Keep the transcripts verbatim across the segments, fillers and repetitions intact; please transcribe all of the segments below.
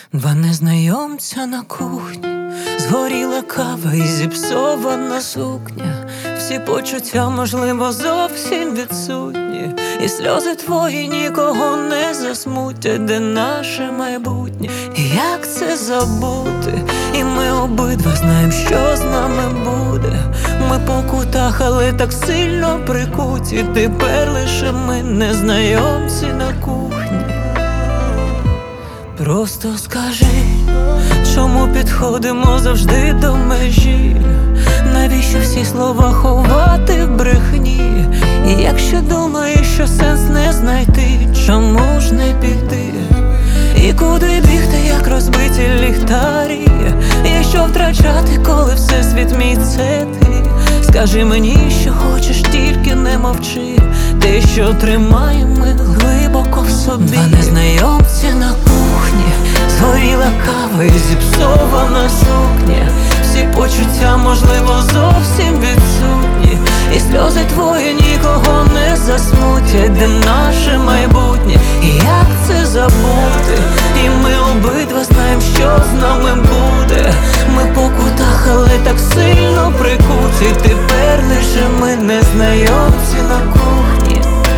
Два незнайомця на кухні, згоріла кава і зіпсована сукня. Всі почуття, можливо, зовсім відсутні, і сльози твої нікого не засмутять. Де наше майбутнє? І як це забути? І ми обидва знаємо, що з нами буде. Ми по кутах, але так сильно прикуті. Тепер лише ми незнайомці на кухні. Просто скажи, чому підходимо завжди до межі? Навіщо всі слова ховати в брехні? І якщо думаєш, що сенс не знайти, чому ж не піти? І куди бігти, як розбиті ліхтарі? І що втрачати, коли всесвіт мій це ти? Скажи мені, що хочеш, тільки не мовчи. Те, що тримаємо ми глибоко в собі. Два незнайомці на кухні, згоріла кава і зіпсована сукня. Всі почуття, можливо, зовсім відсутні, і сльози твої нікого не засмутять. Де наше майбутнє? І як це забути? І ми обидва знаємо, що з нами буде. Ми по кутах, але так сильно прикуті. Тепер лише ми незнайомці на кухні.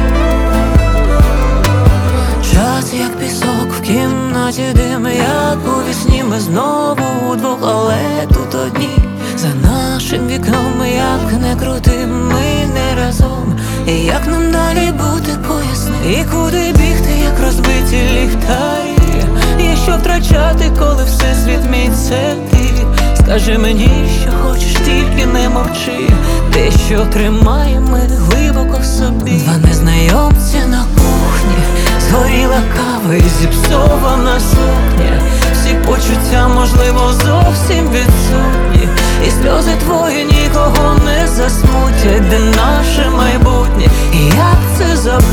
Час як пісок в кімнаті дим, як у вісні ми знову удвох, але тут одні. За нашим вікном, як не крути, ми не разом. І як нам далі бути, поясни? І куди бігти, як розбиті ліхтарі? І що втрачати, коли всесвіт мій це ти? Скажи мені, що хочеш, тільки не мовчи. Те, що тримаємо ми глибоко в собі. Два незнайомці на кухні, згоріла кава і зіпсована сукня. Всі почуття, можливо, зовсім відсутні, і сльози твої нікого не засмутять. Де наше майбутнє? І як це забути?